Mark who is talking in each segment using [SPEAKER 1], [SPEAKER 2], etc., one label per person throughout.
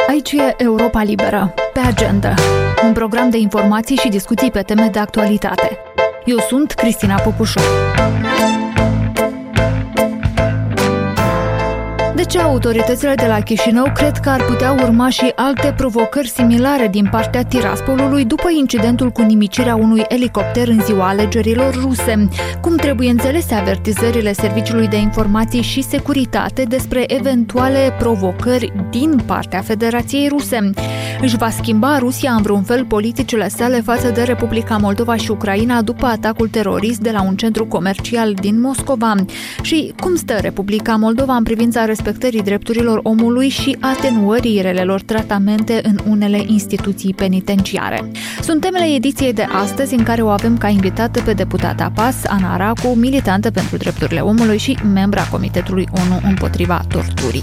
[SPEAKER 1] Aici e Europa Liberă, pe agenda, un program de informații și discuții pe teme de actualitate. Eu sunt Cristina Popușor. De ce autoritățile de la Chișinău cred că ar putea urma și alte provocări similare din partea Tiraspolului după incidentul cu nimicirea unui elicopter în ziua alegerilor ruse? Cum trebuie înțelese avertizările Serviciului de Informații și Securitate despre eventuale provocări din partea Federației Ruse? Își va schimba Rusia în vreun fel politicile sale față de Republica Moldova și Ucraina după atacul terorist de la un centru comercial din Moscova? Și cum stă Republica Moldova în privința respectării drepturilor omului și atenuării relelor tratamente în unele instituții penitenciare? Sunt temele ediției de astăzi, în care o avem ca invitată pe deputata PAS, Ana Aracu, militantă pentru drepturile omului și membra Comitetului ONU împotriva torturii.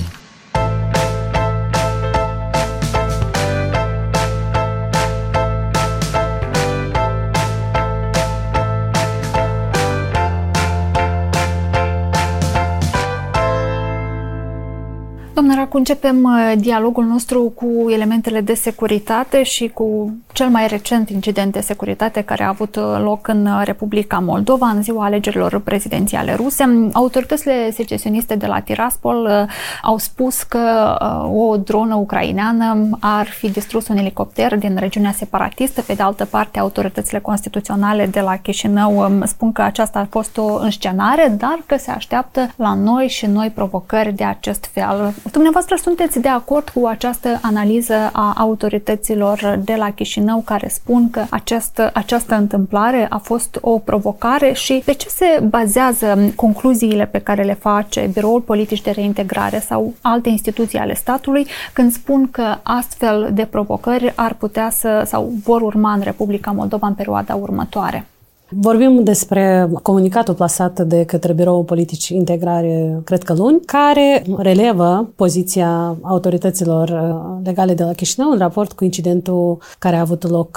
[SPEAKER 1] Doamna Aracu, începem dialogul nostru cu elementele de securitate și cu cel mai recent incident de securitate care a avut loc în Republica Moldova în ziua alegerilor prezidențiale ruse. Autoritățile secesioniste de la Tiraspol au spus că o dronă ucraineană ar fi distrus un elicopter din regiunea separatistă. Pe de altă parte, autoritățile constituționale de la Chișinău spun că aceasta a fost o înscenare, dar că se așteaptă la noi și noi provocări de acest fel. Dumneavoastră sunteți de acord cu această analiză a autorităților de la Chișinău, care spun că această întâmplare a fost o provocare, și pe ce se bazează concluziile pe care le face Biroul Politic de Reintegrare sau alte instituții ale statului când spun că astfel de provocări ar putea sau vor urma în Republica Moldova în perioada următoare?
[SPEAKER 2] Vorbim despre comunicatul plasat de către Biroul Politic Integrare, cred că luni, care relevă poziția autorităților legale de la Chișinău în raport cu incidentul care a avut loc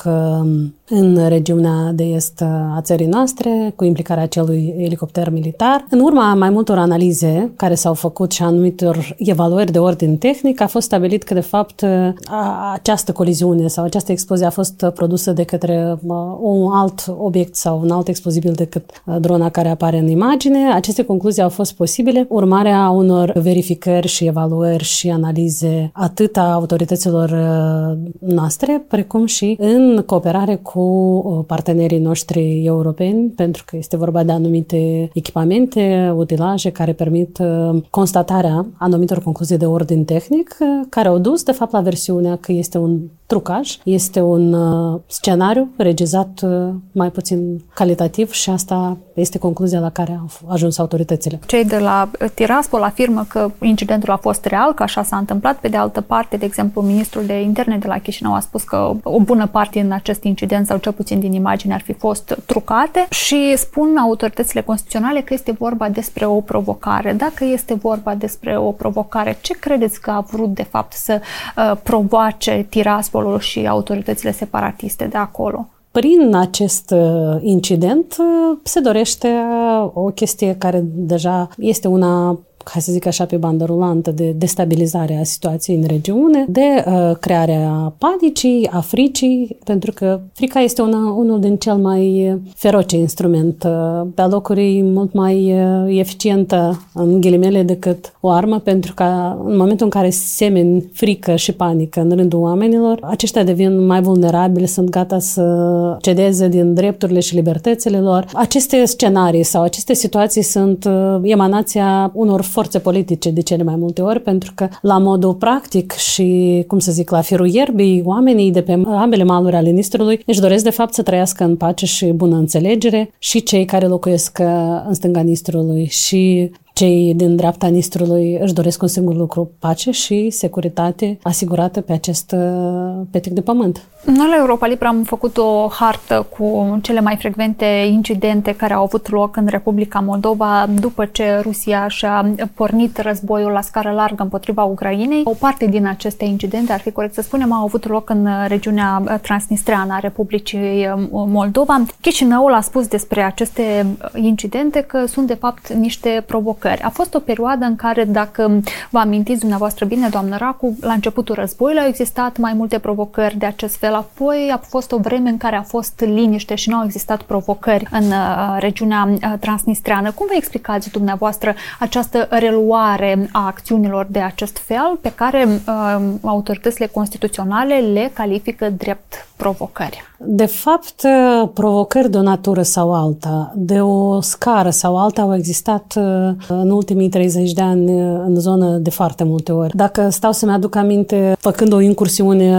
[SPEAKER 2] în regiunea de est a țării noastre, cu implicarea acelui elicopter militar. În urma mai multor analize care s-au făcut și anumitor evaluări de ordin tehnic, a fost stabilit că, de fapt, această coliziune sau această explozie a fost produsă de către un alt obiect sau un alt explozibil decât drona care apare în imagine. Aceste concluzii au fost posibile urmarea unor verificări și evaluări și analize atât a autorităților noastre, precum și în cooperare cu partenerii noștri europeni, pentru că este vorba de anumite echipamente, utilaje care permit constatarea anumitor concluzii de ordin tehnic, care au dus, de fapt, la versiunea că este un trucaj, este un scenariu regizat mai puțin calitativ, și asta este concluzia la care au ajuns autoritățile.
[SPEAKER 1] Cei de la Tiraspol afirmă că incidentul a fost real, că așa s-a întâmplat. Pe de altă parte, de exemplu, ministrul de interne de la Chișinău a spus că o bună parte din acest incident, sau cel puțin din imagini, ar fi fost trucate, și spun autoritățile constituționale că este vorba despre o provocare. Dacă este vorba despre o provocare, ce credeți că a vrut de fapt să provoace Tiraspolul și autoritățile separatiste de acolo?
[SPEAKER 2] Prin acest incident se dorește o chestie care deja este una, hai să zic așa, pe bandă rulantă, de destabilizare a situației în regiune, de crearea panicii, a fricii, pentru că frica este unul din cel mai feroce instrument, pe alocuri mult mai eficientă, în ghilimele, decât o armă, pentru că în momentul în care semeni frică și panică în rândul oamenilor, aceștia devin mai vulnerabili, sunt gata să cedeze din drepturile și libertățile lor. Aceste scenarii sau aceste situații sunt emanația unor forțe politice de cele mai multe ori, pentru că la modul practic și, cum să zic, la firul ierbii, oamenii de pe ambele maluri ale Nistrului își doresc, de fapt, să trăiască în pace și bună înțelegere, și cei care locuiesc în stânga Nistrului și cei din dreapta Nistrului își doresc un singur lucru: pace și securitate asigurată pe acest petic de pământ.
[SPEAKER 1] Noi la Europa Liberă am făcut o hartă cu cele mai frecvente incidente care au avut loc în Republica Moldova după ce Rusia și-a pornit războiul la scară largă împotriva Ucrainei. O parte din aceste incidente, ar fi corect să spunem, au avut loc în regiunea transnistreană a Republicii Moldova. Chișinăul a spus despre aceste incidente că sunt, de fapt, niște provocări. provocări. A fost o perioadă în care, dacă vă amintiți dumneavoastră bine, doamnă Racu, la începutul războiului au existat mai multe provocări de acest fel. Apoi a fost o vreme în care a fost liniște și nu au existat provocări în regiunea transnistreană. Cum vă explicați dumneavoastră această reluare a acțiunilor de acest fel pe care autoritățile constituționale le califică drept provocări?
[SPEAKER 2] De fapt, provocări de o natură sau alta, de o scară sau alta, au existat în ultimii 30 de ani în zonă de foarte multe ori. Dacă stau să-mi aduc aminte, făcând o incursiune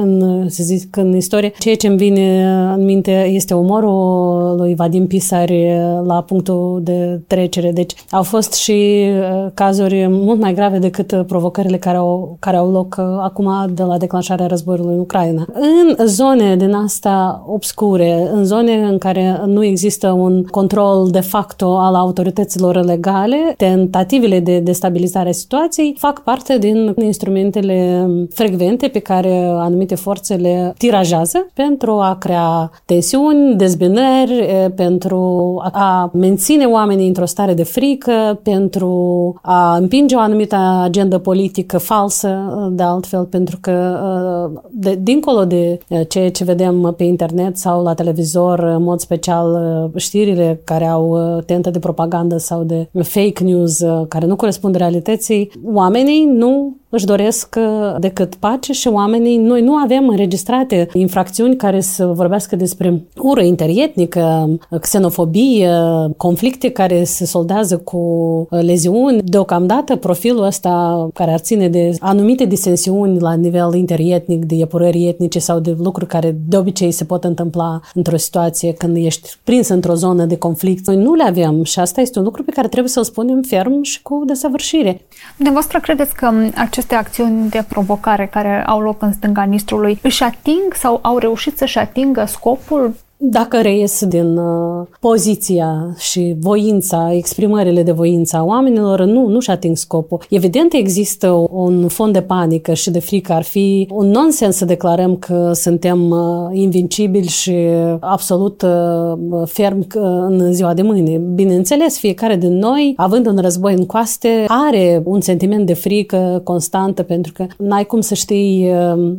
[SPEAKER 2] în istorie, ceea ce îmi vine în minte este omorul lui Vadim Pisari la punctul de trecere. Deci au fost și cazuri mult mai grave decât provocările care au loc acum de la declanșarea războiului în Ucraina. În zone din asta obscure, în zone în care nu există un control de facto al autorităților legale, tentativele de destabilizare a situației fac parte din instrumentele frecvente pe care anumite forțe le tirajează pentru a crea tensiuni, dezbinări, pentru a menține oamenii într-o stare de frică, pentru a împinge o anumită agendă politică falsă, de altfel, pentru că dincolo de ceea ce vedem pe internet sau la televizor, în mod special știrile care au tentă de propagandă sau de fake news care nu corespund realității, oamenii nu își doresc decât pace și noi nu avem înregistrate infracțiuni care să vorbească despre ură interetnică, xenofobie, conflicte care se soldează cu leziuni. Deocamdată profilul ăsta care ar ține de anumite disensiuni la nivel interetnic, de epurări etnice sau de lucruri care de obicei se pot întâmpla într-o situație când ești prins într-o zonă de conflict. Noi nu le avem și asta este un lucru pe care trebuie să-l spunem ferm și cu desăvârșire.
[SPEAKER 1] Dumneavoastră credeți că aceste acțiuni de provocare care au loc în stânga Nistrului își ating sau au reușit să-și atingă scopul?
[SPEAKER 2] Dacă reies din poziția și voința, exprimările de voință a oamenilor, nu-și ating scopul. Evident, există un fond de panică și de frică. Ar fi un nonsens să declarăm că suntem invincibili și absolut fermi în ziua de mâine. Bineînțeles, fiecare din noi, având un război în coaste, are un sentiment de frică constantă, pentru că n-ai cum să știi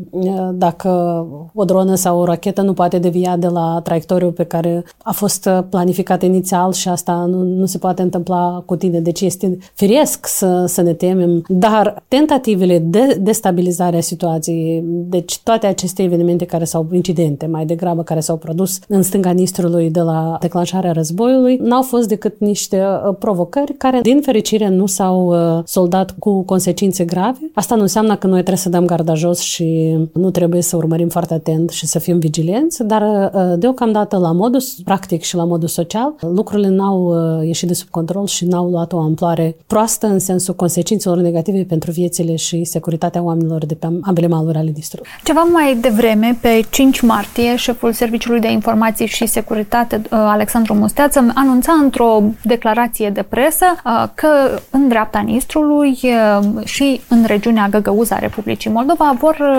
[SPEAKER 2] dacă o dronă sau o rachetă nu poate devia de la traiectoriul pe care a fost planificat inițial și asta nu se poate întâmpla cu tine. Deci este firesc să ne temem, dar tentativele de destabilizare a situației, deci toate aceste evenimente incidente mai degrabă care s-au produs în stânga Nistrului de la declanșarea războiului, n-au fost decât niște provocări care, din fericire, nu s-au soldat cu consecințe grave. Asta nu înseamnă că noi trebuie să dăm garda jos și nu trebuie să urmărim foarte atent și să fim vigilenți, dar deocamdată la modul practic și la modul social, lucrurile n-au ieșit de sub control și n-au luat o amploare proastă în sensul consecințelor negative pentru viețile și securitatea oamenilor de pe ambele maluri ale Nistrului.
[SPEAKER 1] Ceva mai devreme, pe 5 martie, șeful Serviciului de Informații și Securitate, Alexandru Musteață, anunța într-o declarație de presă că în dreapta Nistrului și în regiunea Găgăuza a Republicii Moldova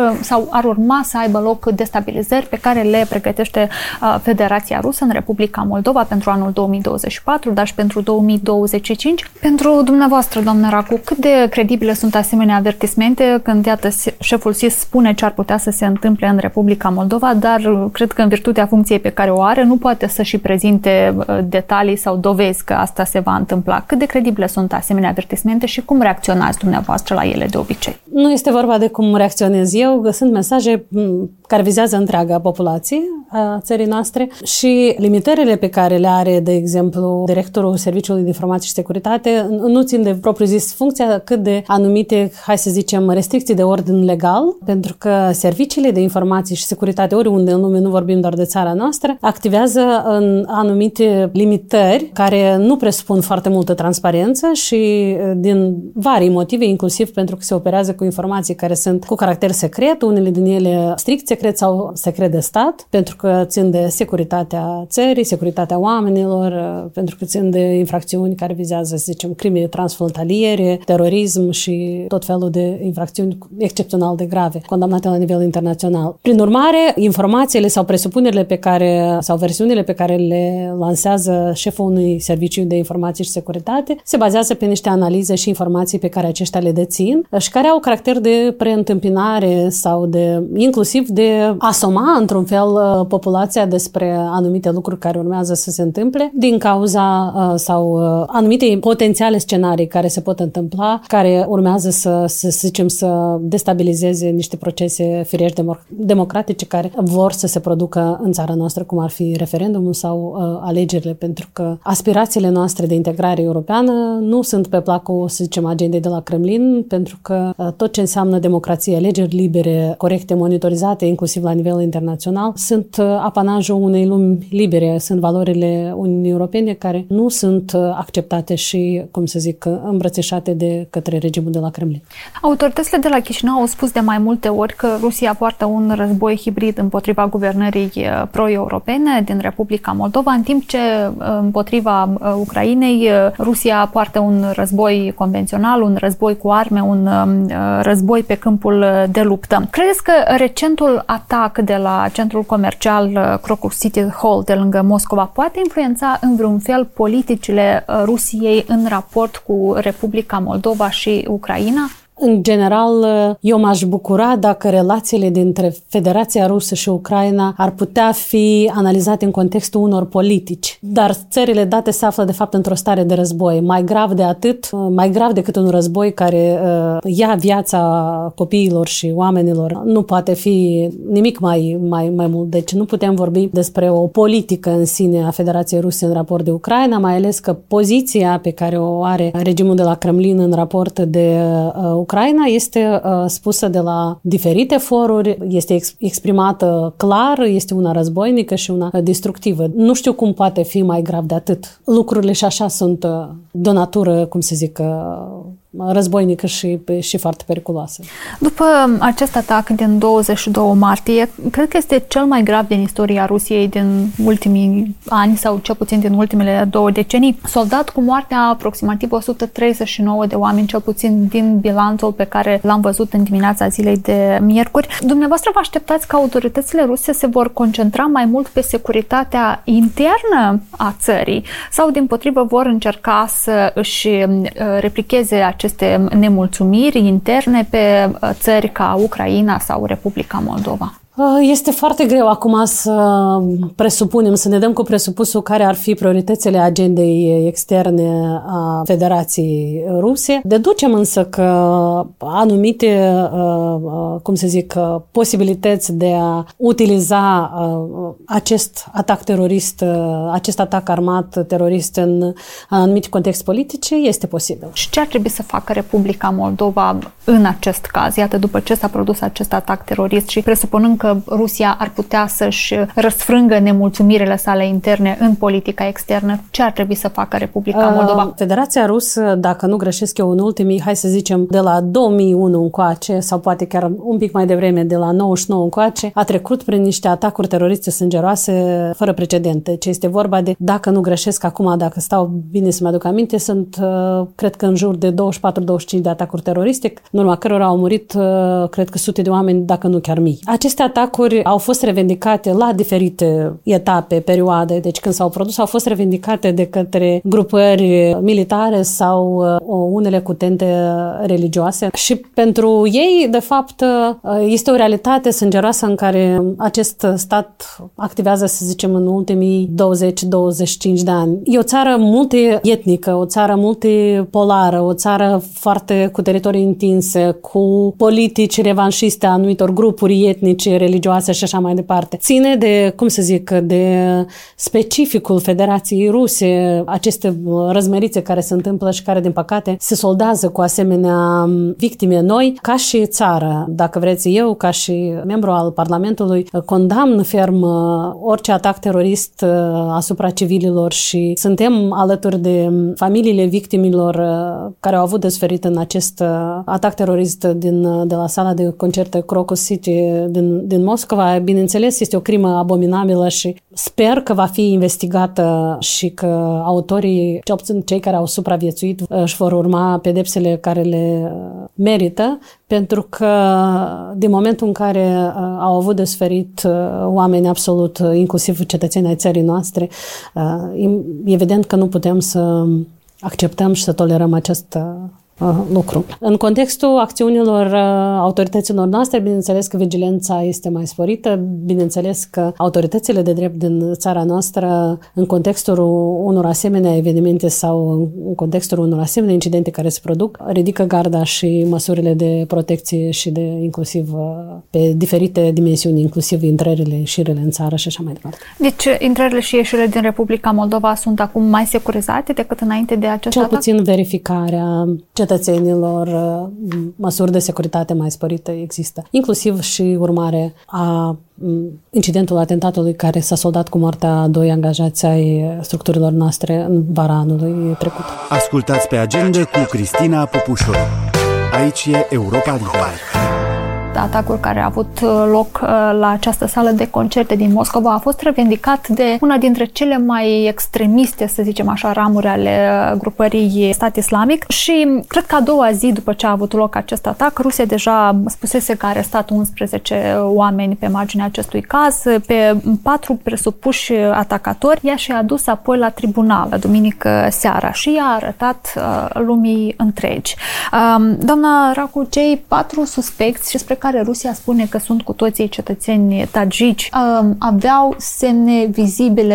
[SPEAKER 1] ar urma să aibă loc destabilizări pe care le pregătește Federația Rusă în Republica Moldova pentru anul 2024, dar și pentru 2025. Pentru dumneavoastră, doamnă Racu, cât de credibile sunt asemenea avertismente când, iată, șeful SIS spune ce ar putea să se întâmple în Republica Moldova, dar cred că în virtutea funcției pe care o are, nu poate să și prezinte detalii sau dovezi că asta se va întâmpla. Cât de credibile sunt asemenea avertismente și cum reacționați dumneavoastră la ele de obicei?
[SPEAKER 2] Nu este vorba de cum reacționez eu, sunt mesaje care vizează întreaga populație a țării noastre și limitările pe care le are, de exemplu, directorul Serviciului de Informații și Securitate nu țin de propriu-zis funcția, cât de anumite, hai să zicem, restricții de ordin legal, pentru că serviciile de informații și securitate, oriunde în lume, nu vorbim doar de țara noastră, activează în anumite limitări care nu presupun foarte multă transparență și din vari motive, inclusiv pentru că se operează cu informații care sunt cu caracter secret, unele din ele strict secret sau secret de stat, pentru că țin de securitatea țării, securitatea oamenilor, pentru că țin de infracțiuni care vizează, să zicem, crime transfrontaliere, terorism și tot felul de infracțiuni excepțional de grave, condamnate la nivel internațional. Prin urmare, informațiile sau presupunerile sau versiunile pe care le lansează șeful unui serviciu de informații și securitate se bazează pe niște analize și informații pe care aceștia le dețin și care au caracter de preîntâmpinare sau inclusiv de asoma într-un fel populația despre anumite lucruri care urmează să se întâmple din cauza sau anumite potențiale scenarii care se pot întâmpla, care urmează să destabilizeze niște procese firești democratice care vor să se producă în țara noastră, cum ar fi referendumul sau alegerile, pentru că aspirațiile noastre de integrare europeană nu sunt pe placul, să zicem, agendei de la Kremlin, pentru că tot ce înseamnă democrație, alegeri libere, corecte, monitorizate, inclusiv la nivel internațional, sunt apanajul unei lumi libere, sunt valorile Uniunii Europene care nu sunt acceptate și, cum să zic, îmbrățișate de către regimul de la Kremlin.
[SPEAKER 1] Autoritățile de la Chișinău au spus de mai multe ori că Rusia poartă un război hibrid împotriva guvernării pro-europene din Republica Moldova, în timp ce împotriva Ucrainei Rusia poartă un război convențional, un război cu arme, un război pe câmpul de luptă. Credeți că recentul atac de la centrul comercial Crocus City Hall de lângă Moscova poate influența în vreun fel politicile Rusiei în raport cu Republica Moldova și Ucraina?
[SPEAKER 2] În general, eu m-aș bucura dacă relațiile dintre Federația Rusă și Ucraina ar putea fi analizate în contextul unor politici. Dar țările date se află, de fapt, într-o stare de război. Mai grav decât un război care ia viața copiilor și oamenilor, nu poate fi nimic mai mult. Deci nu putem vorbi despre o politică în sine a Federației Ruse în raport de Ucraina, mai ales că poziția pe care o are regimul de la Kremlin în raport de Ucraina este spusă de la diferite foruri, este exprimată clar, este una războinică și una destructivă. Nu știu cum poate fi mai grav de atât. Lucrurile și așa sunt de o natură, cum să zic, războinică și foarte periculoasă.
[SPEAKER 1] După acest atac din 22 martie, cred că este cel mai grav din istoria Rusiei din ultimii ani sau cel puțin din ultimele 2 decenii. Soldat cu moartea aproximativ 139 de oameni, cel puțin din bilanțul pe care l-am văzut în dimineața zilei de miercuri. Dumneavoastră vă așteptați că autoritățile ruse se vor concentra mai mult pe securitatea internă a țării sau dimpotrivă vor încerca să își replicheze aceste nemulțumiri interne pe țări ca Ucraina sau Republica Moldova?
[SPEAKER 2] Este foarte greu acum să ne dăm cu presupusul care ar fi prioritățile agendei externe a Federației Ruse. Deducem însă că anumite, posibilități de a utiliza acest atac terorist, acest atac armat terorist în anumite contexte politice este posibil.
[SPEAKER 1] Și ce ar trebui să facă Republica Moldova în acest caz? Iată, după ce s-a produs acest atac terorist și presupunând că Rusia ar putea să-și răsfrângă nemulțumirile sale interne în politica externă, ce ar trebui să facă Republica Moldova?
[SPEAKER 2] Federația Rusă, dacă nu greșesc eu în ultimii, hai să zicem, de la 2001 încoace, sau poate chiar un pic mai devreme, de la 99 încoace, a trecut prin niște atacuri teroriste sângeroase fără precedente. Ce este vorba de, dacă nu greșesc acum, dacă stau bine să-mi aduc aminte, sunt, cred că în jur de 24-25 de atacuri teroriste, în urma cărora au murit, cred că sute de oameni, dacă nu chiar mii. Aceste atacuri au fost revendicate la diferite etape, perioade, deci când s-au produs, au fost revendicate de către grupări militare sau unele cu tente religioase și pentru ei, de fapt, este o realitate sângeroasă în care acest stat activează, să zicem, în ultimii 20-25 de ani. E o țară multietnică, o țară multipolară, o țară foarte cu teritorii întinse, cu politici revanșiste a anumitor grupuri etnice, religioase și așa mai departe. Ține de, de specificul Federației Ruse, aceste răzmerițe care se întâmplă și care, din păcate, se soldează cu asemenea victime noi, ca și țară. Dacă vreți, eu, ca și membru al Parlamentului, condamn ferm orice atac terorist asupra civililor și suntem alături de familiile victimilor care au avut de suferit în acest atac terorist de la sala de concerte Crocus City din din Moscova, bineînțeles, este o crimă abominabilă și sper că va fi investigată și că autorii, cel puțin cei care au supraviețuit, își vor urma pedepsele care le merită, pentru că din momentul în care au avut de suferit oameni absolut, inclusiv cetățenii ai țării noastre, evident că nu putem să acceptăm și să tolerăm acest lucru. În contextul acțiunilor autorităților noastre, bineînțeles că vigilența este mai sporită, bineînțeles că autoritățile de drept din țara noastră, în contextul unor asemenea evenimente sau în contextul unor asemenea incidente care se produc, ridică garda și măsurile de protecție și de inclusiv pe diferite dimensiuni, inclusiv intrările, ieșirile în țară și așa mai departe.
[SPEAKER 1] Deci intrările și ieșirile din Republica Moldova sunt acum mai securizate decât înainte de acest atac?
[SPEAKER 2] Cel puțin verificarea cetățenilor, măsuri de securitate mai sporite există. Inclusiv și urmare a incidentul atentatului care s-a soldat cu moartea a 2 angajați ai structurilor noastre în vara anului trecut.
[SPEAKER 3] Ascultați pe Agenda cu Cristina Popușoru. Aici e Europa Liberă.
[SPEAKER 1] Atacul care a avut loc la această sală de concerte din Moscova a fost revendicat de una dintre cele mai extremiste, să zicem așa, ramuri ale grupării Stat Islamic și cred că a doua zi după ce a avut loc acest atac, Rusia deja spusese că a arestat 11 oameni pe marginea acestui caz, pe 4 presupuși atacatori, ea și-a adus apoi la tribunal duminică seara și i-a arătat lumii întregi. Doamna Racu, cei 4 suspecți și spre care Rusia spune că sunt cu toții cetățeni tagici, aveau semne vizibile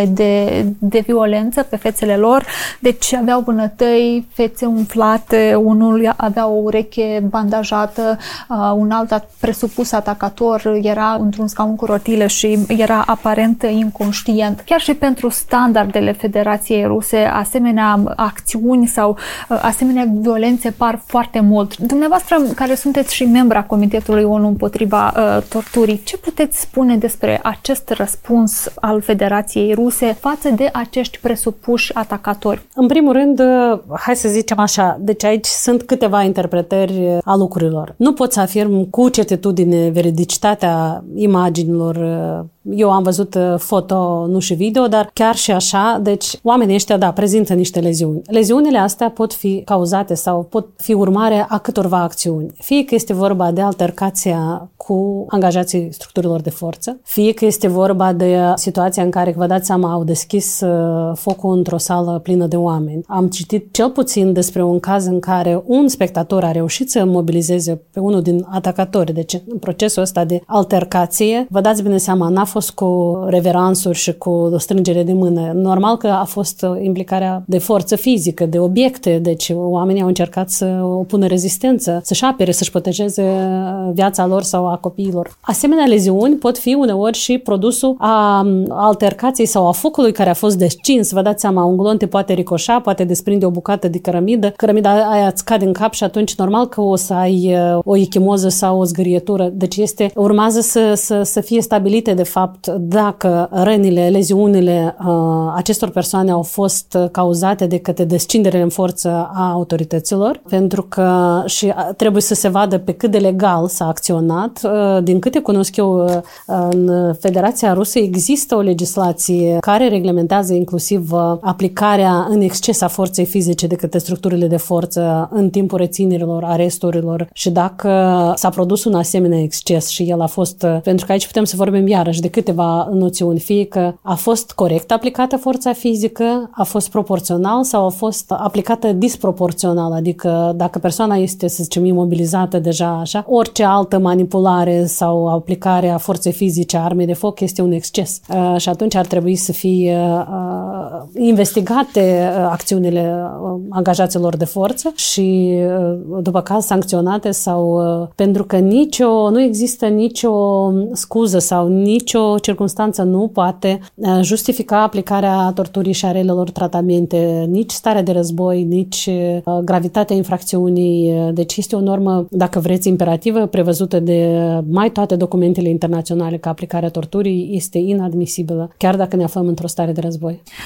[SPEAKER 1] de violență pe fețele lor, deci aveau vânătăi, fețe umflate, unul avea o ureche bandajată, un alt presupus atacator era într-un scaun cu rotile și era aparent inconștient. Chiar și pentru standardele Federației Ruse, asemenea acțiuni sau asemenea violențe par foarte mult. Dumneavoastră, care sunteți și membra Comitetului ONU împotriva torturii, ce puteți spune despre acest răspuns al Federației Ruse față de acești presupuși atacatori?
[SPEAKER 2] În primul rând, hai să zicem așa, deci aici sunt câteva interpretări a lucrurilor. Nu pot să afirm cu certitudine veridicitatea imaginilor. Eu am văzut foto, nu și video, dar chiar și așa, deci oamenii ăștia, da, prezintă niște leziuni. Leziunile astea pot fi cauzate sau pot fi urmare a câtorva acțiuni. Fie că este vorba de altercația cu angajații structurilor de forță, fie că este vorba de situația în care, vă dați seama, au deschis focul într-o sală plină de oameni. Am citit cel puțin despre un caz în care un spectator a reușit să mobilizeze pe unul din atacatori. Deci, în procesul ăsta de altercație, vă dați bine seama, n-a fost cu reveransuri și cu strângere de mână. Normal că a fost implicarea de forță fizică, de obiecte, deci oamenii au încercat să opună rezistență, să-și apere, să-și protejeze viața lor sau a copiilor. Asemenea leziuni pot fi uneori și produsul a altercației sau a focului care a fost descins. Vă dați seama, un glonț te poate ricoșa, poate desprinde o bucată de cărămidă. Cărămida aia îți cade în cap și atunci normal că o să ai o echimoză sau o zgârietură. Deci urmează să fie stabilite de fapt dacă rănile, leziunile acestor persoane au fost cauzate de către descinderile în forță a autorităților, pentru că și trebuie să se vadă pe cât de legal s-a acționat. Din câte cunosc eu, în Federația Rusă există o legislație care reglementează inclusiv aplicarea în exces a forței fizice de către structurile de forță în timpul reținerilor, aresturilor și dacă s-a produs un asemenea exces și el a fost, pentru că aici putem să vorbim iarăși de câteva noțiuni, fie că a fost corect aplicată forța fizică, a fost proporțional sau a fost aplicată disproporțional, adică dacă persoana este, să zicem, imobilizată deja așa, orice altă manipulare sau aplicare a forței fizice, a armei de foc este un exces. Și atunci ar trebui să fie investigate acțiunile angajaților de forță și după caz sancționate sau pentru că nu există nicio scuză sau nicio circunstanță nu poate justifica aplicarea torturii și a relelor tratamente, nici starea de război, nici gravitatea infracțiunii. Deci este o normă, dacă vreți, imperativă, prevăzută de mai toate documentele internaționale că aplicarea torturii este inadmisibilă, chiar dacă ne aflăm într-o stare de război.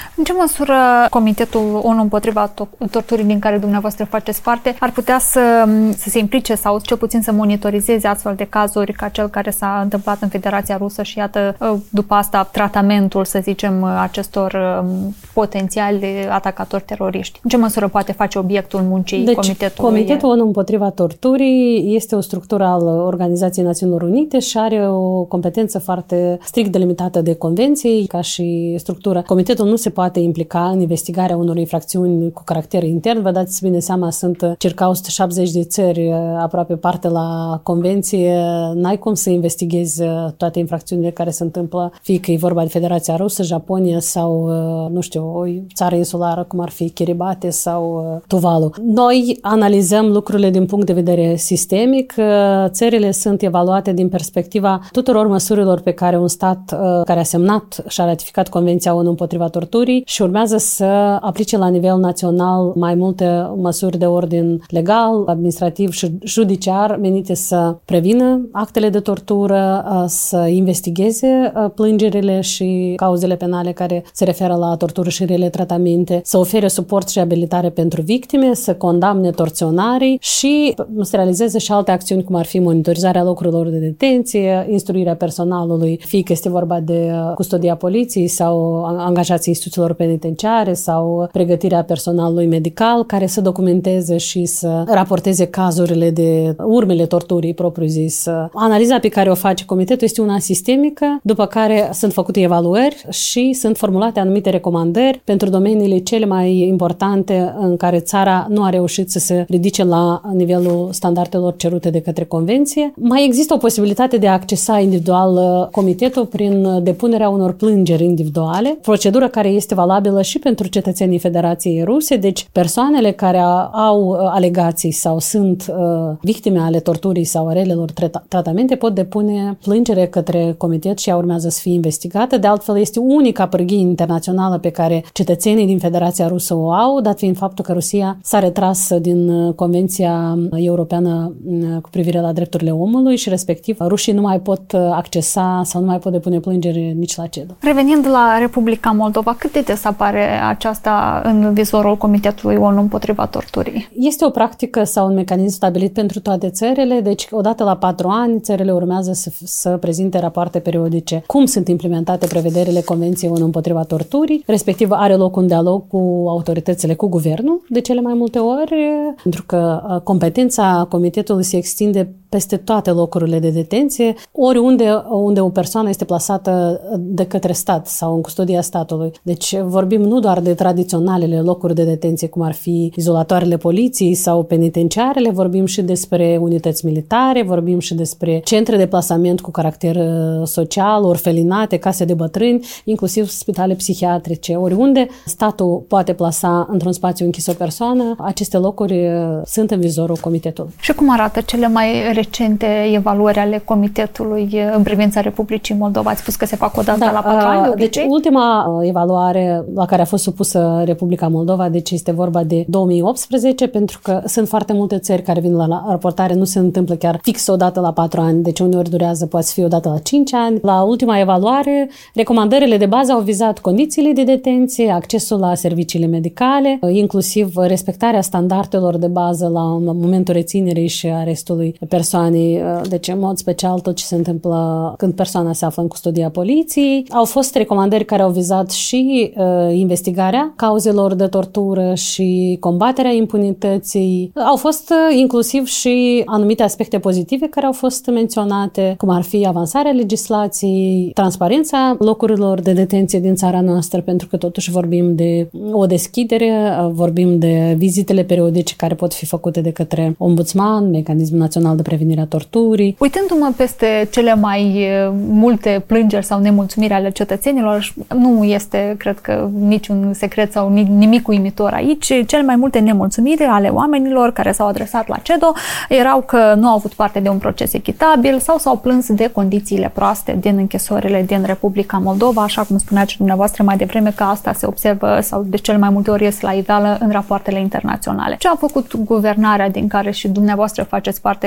[SPEAKER 1] În ce măsură Comitetul ONU împotriva torturii din care dumneavoastră faceți parte ar putea să se implice sau cel puțin să monitorizeze astfel de cazuri ca cel care s-a întâmplat în Federația Rusă și iată după asta tratamentul, să zicem, acestor potențiali atacatori teroriști? În ce măsură poate face obiectul muncii Comitetului?
[SPEAKER 2] Comitetul ONU împotriva torturii este o structură al Organizației Națiunilor Unite și are o competență foarte strict delimitată de convenții ca și structură. Comitetul nu se poate implica în investigarea unor infracțiuni cu caracter intern. Vă dați bine seama, sunt circa 170 de țări aproape parte la convenție. N-ai cum să investighezi toate infracțiunile care se întâmplă, fie că e vorba de Federația Rusă, Japonia sau, nu știu, o țară insulară cum ar fi Kiribati sau Tuvalu. Noi analizăm lucrurile din punct de vedere sistemic. Țările sunt evaluate din perspectiva tuturor măsurilor pe care un stat care a semnat și a ratificat Convenția ONU împotriva torturii și urmează să aplice la nivel național mai multe măsuri de ordin legal, administrativ și judiciar menite să prevină actele de tortură, să investigheze plângerile și cauzele penale care se referă la tortură și rele tratamente, să ofere suport și abilitare pentru victime, să condamne torționarii și să realizeze și alte acțiuni cum ar fi monitorizarea locurilor de detenție, instruirea personalului, fie că este vorba de custodia poliției sau angajații instituțiilor penitenciare sau pregătirea personalului medical care să documenteze și să raporteze cazurile de urmele torturii propriu-zis. Analiza pe care o face comitetul este una sistemică, după care sunt făcute evaluări și sunt formulate anumite recomandări pentru domeniile cele mai importante în care țara nu a reușit să se ridice la nivelul standardelor cerute de către Convenție. Mai există o posibilitate de a accesa individual comitetul prin depunerea unor plângeri individuale, procedură care este valabilă și pentru cetățenii Federației Ruse, deci persoanele care au alegații sau sunt victime ale torturii sau relelor tratamente pot depune plângere către comitet și ea urmează să fie investigată. De altfel, este unica pârghie internațională pe care cetățenii din Federația Rusă o au, dat fiind faptul că Rusia s-a retras din Convenția Europeană cu privire la drepturile omului și respectiv rușii nu mai pot accesa sau nu mai pot depune plângeri nici la CEDO.
[SPEAKER 1] Revenind la Republica Moldova, cât de des apare aceasta în vizorul Comitetului ONU împotriva torturii?
[SPEAKER 2] Este o practică sau un mecanism stabilit pentru toate țările, deci odată la 4 ani țările urmează să prezinte rapoarte periodice cum sunt implementate prevederile Convenției ONU împotriva torturii, respectiv are loc un dialog cu autoritățile, cu guvernul, de cele mai multe ori, pentru că competența comitetului se extinde peste toate locurile de detenție, oriunde unde o persoană este plasată de către stat sau în custodia statului. Deci vorbim nu doar de tradiționalele locuri de detenție, cum ar fi izolatoarele poliției sau penitenciarele, vorbim și despre unități militare, vorbim și despre centre de plasament cu caracter social, orfelinate, case de bătrâni, inclusiv spitale psihiatrice. Oriunde statul poate plasa într-un spațiu închis o persoană, aceste locuri sunt în vizorul comitetului.
[SPEAKER 1] Și cum arată cele mai recente evaluări ale comitetului în privința Republicii Moldova? Ați spus că se fac o dată la 4 ani?
[SPEAKER 2] Deci ultima evaluare la care a fost supusă Republica Moldova, deci este vorba de 2018, pentru că sunt foarte multe țări care vin la raportare, nu se întâmplă chiar fix o dată la 4 ani, deci uneori durează, poate fi o dată la 5 ani. La ultima evaluare, recomandările de bază au vizat condițiile de detenție, accesul la serviciile medicale, inclusiv respectarea standardelor de bază la momentul reținerii și arestului persoanei, deci în mod special tot ce se întâmplă când persoana se află în custodia poliției. Au fost recomandări care au vizat și investigarea cauzelor de tortură și combaterea impunității. Au fost inclusiv și anumite aspecte pozitive care au fost menționate, cum ar fi avansarea legislației, transparența locurilor de detenție din țara noastră, pentru că totuși vorbim de o deschidere, vorbim de vizitele periodice care pot fi făcute de către ombudsman, Mecanismul Național de Prevenire a Torturii.
[SPEAKER 1] Uitându-mă peste cele mai multe plângeri sau nemulțumiri ale cetățenilor, nu este, cred că, niciun secret sau nimic uimitor aici, cele mai multe nemulțumiri ale oamenilor care s-au adresat la CEDO erau că nu au avut parte de un proces echitabil sau s-au plâns de condițiile proaste din închisorile din Republica Moldova, așa cum spuneați dumneavoastră mai devreme că asta se observă sau de cele mai multe ori ies la iveală în rapoartele internaționale. Ce a făcut guvernarea din care și dumneavoastră faceți parte ca să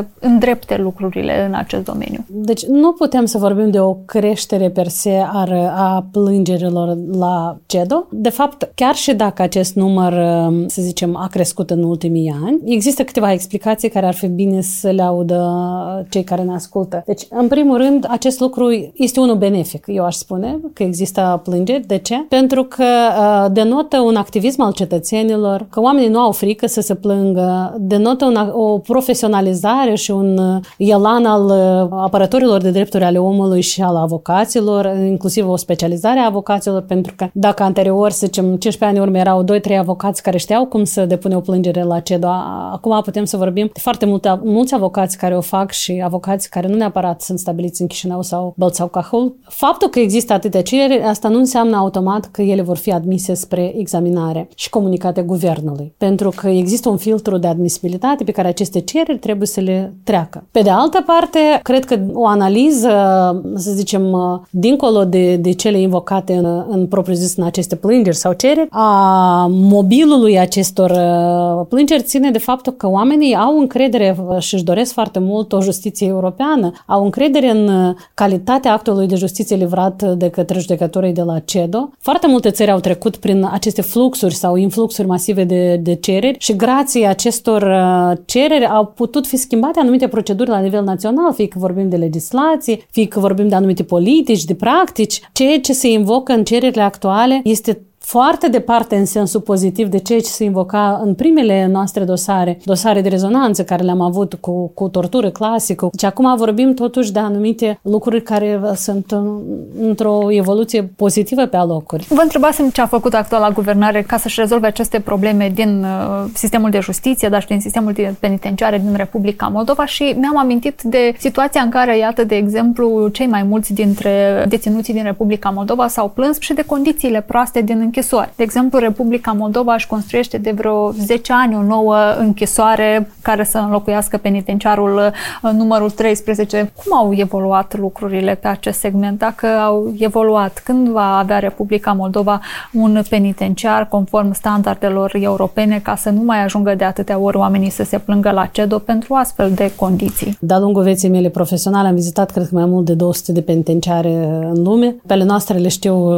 [SPEAKER 1] îndrepte lucrurile în acest domeniu.
[SPEAKER 2] Deci nu putem să vorbim de o creștere per se a plângerilor la CEDO. De fapt, chiar și dacă acest număr, să zicem, a crescut în ultimii ani, există câteva explicații care ar fi bine să le audă cei care ne ascultă. Deci, în primul rând, acest lucru este unul benefic, eu aș spune, că există plângeri. De ce? Pentru că denotă un activism al cetățenilor, că oamenii nu au frică să se plângă, denotă o profesionalizare și un elan al apărătorilor de drepturi ale omului și al avocaților, inclusiv o specializare a avocaților, pentru că dacă anterior, să zicem, 15 ani în urmă erau 2-3 avocați care știau cum să depune o plângere la CEDO, acum putem să vorbim de foarte mulți avocați care o fac și avocați care nu neapărat sunt stabiliți în Chișinău sau Bălți sau Cahul. Faptul că există atâtea cereri, asta nu înseamnă automat că ele vor fi admise spre examinare și comunicate guvernului, pentru că există un filtru de admisibilitate pe care aceste cereri trebuie să le treacă. Pe de altă parte, cred că o analiză, să zicem, dincolo de cele invocate în propriu-zis în aceste plângeri sau cereri, a mobilului acestor plângeri ține de faptul că oamenii au încredere și își doresc foarte mult o justiție europeană, au încredere în calitatea actului de justiție livrat de către judecătorii de la CEDO. Foarte multe țări au trecut prin aceste fluxuri sau influxuri masive de cereri și grație acestor cereri au putut fi schimbate anumite proceduri la nivel național, fie că vorbim de legislație, fie că vorbim de anumite politici, de practici. Ceea ce se invocă în cererile actuale este foarte departe în sensul pozitiv de ceea ce se invoca în primele noastre dosare de rezonanță care le-am avut cu tortură clasică. Deci acum vorbim totuși de anumite lucruri care sunt într-o evoluție pozitivă pe alocuri.
[SPEAKER 1] Vă întrebasem ce a făcut actuala guvernare ca să-și rezolve aceste probleme din sistemul de justiție, dar și din sistemul penitenciar din Republica Moldova și mi-am amintit de situația în care, iată, de exemplu, cei mai mulți dintre deținuții din Republica Moldova s-au plâns și de condițiile proaste din închisoare. De exemplu, Republica Moldova își construiește de vreo 10 ani o nouă închisoare care să înlocuiască penitenciarul numărul 13. Cum au evoluat lucrurile pe acest segment? Dacă au evoluat, când va avea Republica Moldova un penitenciar conform standardelor europene ca să nu mai ajungă de atâtea ori oamenii să se plângă la CEDO pentru astfel de condiții?
[SPEAKER 2] De-a lungul vieții mele profesionale am vizitat, cred că, mai mult de 200 de penitenciare în lume. Pe ale noastre le știu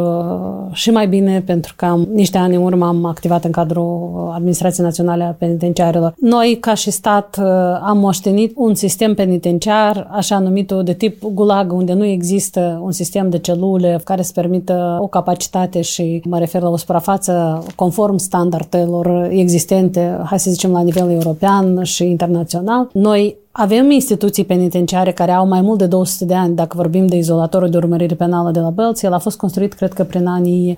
[SPEAKER 2] și mai bine pentru că niște ani în urmă am activat în cadrul Administrației Naționale a Penitenciarelor. Noi, ca și stat, am moștenit un sistem penitenciar, așa numitul de tip gulag, unde nu există un sistem de celule care să permită o capacitate și mă refer la o suprafață conform standardelor existente, hai să zicem, la nivel european și internațional. Noi avem instituții penitenciare care au mai mult de 200 de ani. Dacă vorbim de izolatorul de urmărire penală de la Bălți, el a fost construit, cred că, prin anii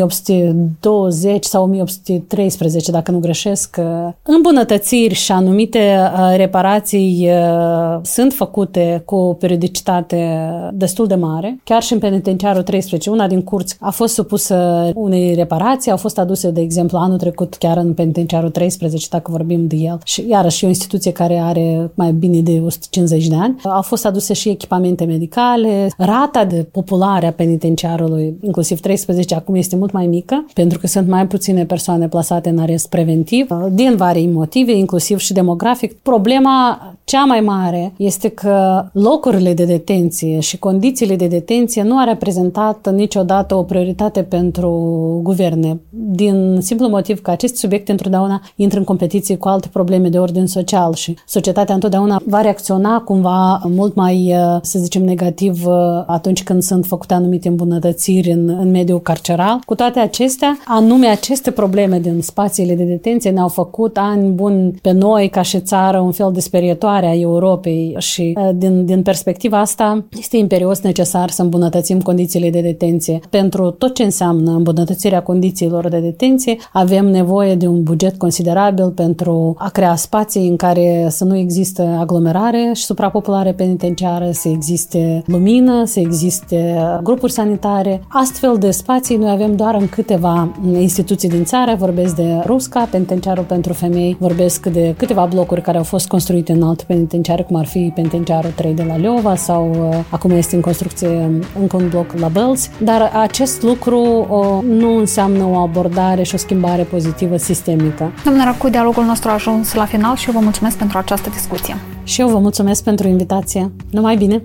[SPEAKER 2] 1820 sau 1813, dacă nu greșesc. Îmbunătățiri și anumite reparații sunt făcute cu o periodicitate destul de mare. Chiar și în penitenciarul 13, una din curți a fost supusă unei reparații, au fost aduse, de exemplu, anul trecut chiar în penitenciarul 13, dacă vorbim de el. Și iarăși e o instituție care are mai bine de 150 de ani. Au fost aduse și echipamente medicale. Rata de populare a penitenciarului, inclusiv 13, acum este mult mai mică, pentru că sunt mai puține persoane plasate în arest preventiv, din varii motive, inclusiv și demografic. Problema cea mai mare este că locurile de detenție și condițiile de detenție nu a reprezentat niciodată o prioritate pentru guverne, din simplu motiv că aceste subiecte întotdeauna intră în competiție cu alte probleme de ordin social și societatea întotdeauna va reacționa cumva mult mai, să zicem, negativ atunci când sunt făcute anumite îmbunătățiri în mediul carceral. Cu toate acestea, anume aceste probleme din spațiile de detenție ne-au făcut ani buni pe noi ca și țară un fel de sperietoare a Europei și din perspectiva asta este imperios necesar să îmbunătățim condițiile de detenție. Pentru tot ce înseamnă îmbunătățirea condițiilor de detenție avem nevoie de un buget considerabil pentru a crea spații în care să nu există aglomerare și suprapopulare penitenciară, să existe lumină, să existe grupuri sanitare. Astfel de spații noi avem doar în câteva instituții din țară. Vorbesc de Rusca, penitenciarul pentru femei, vorbesc de câteva blocuri care au fost construite în alte penitenciare, cum ar fi penitenciarul 3 de la Leova sau acum este în construcție încă un bloc la Bălți. Dar acest lucru nu înseamnă o abordare și o schimbare pozitivă sistemică.
[SPEAKER 1] Domnule Racu, dialogul nostru a ajuns la final și vă mulțumesc pentru această discuție.
[SPEAKER 2] Și eu vă mulțumesc pentru invitație. Numai bine!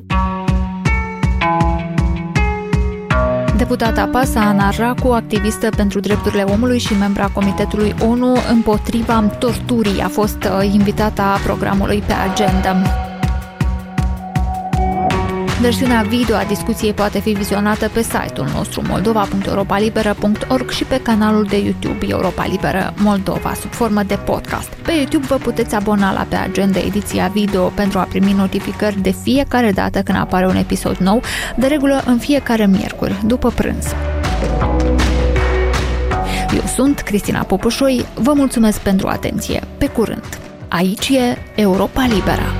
[SPEAKER 1] Deputata PAS, Ana Racu, activistă pentru drepturile omului și membra Comitetului ONU împotriva torturii, a fost invitata programului pe agenda. Versiunea video a discuției poate fi vizionată pe site-ul nostru moldova.europalibera.org și pe canalul de YouTube Europa Liberă Moldova, sub formă de podcast. Pe YouTube vă puteți abona la Pe Agenda ediția video pentru a primi notificări de fiecare dată când apare un episod nou, de regulă în fiecare miercuri, după prânz. Eu sunt Cristina Popușoi, vă mulțumesc pentru atenție. Pe curând! Aici e Europa Liberă.